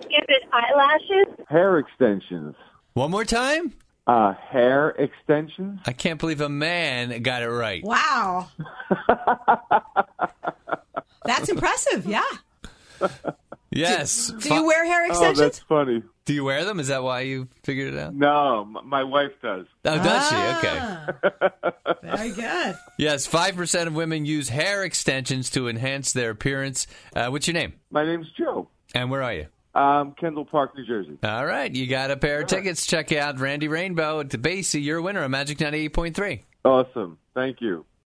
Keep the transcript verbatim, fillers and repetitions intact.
Is it eyelashes? Hair extensions. One more time? Uh, hair extensions. I can't believe a man got it right. Wow. That's impressive, yeah. Yes. Do, do you wear hair extensions? Oh, that's funny. Do you wear them? Is that why you figured it out? No, m- my wife does. Oh, does she? Ah. Okay. Very good. Yes, five percent of women use hair extensions to enhance their appearance. Uh, what's your name? My name's Joe. And where are you? Um, Kendall Park, New Jersey. All right, you got a pair of tickets. Check out Randy Rainbow at the Basie. You're a winner of Magic ninety-eight point three. Awesome. Thank you.